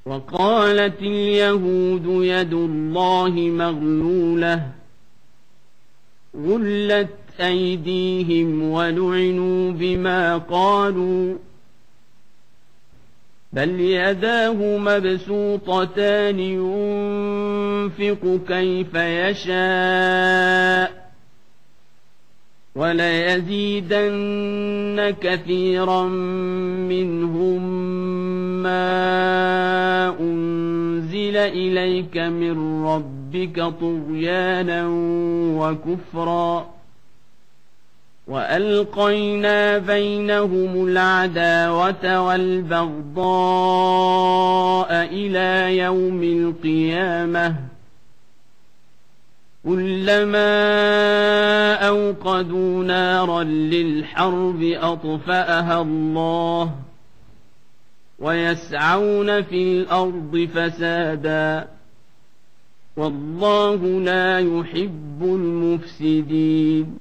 وقالت اليهود يد الله مغلولة غلت أيديهم ولعنوا بما قالوا بل يداه مبسوطتان ينفق كيف يشاء وليزيدن كثيرا منهم ما أنزل إليك من ربك طغيانا وكفرا وألقينا بينهم العداوة والبغضاء إلى يوم القيامة كلما أوقدوا نارا للحرب أطفأها الله ويسعون في الأرض فسادا والله لا يحب المفسدين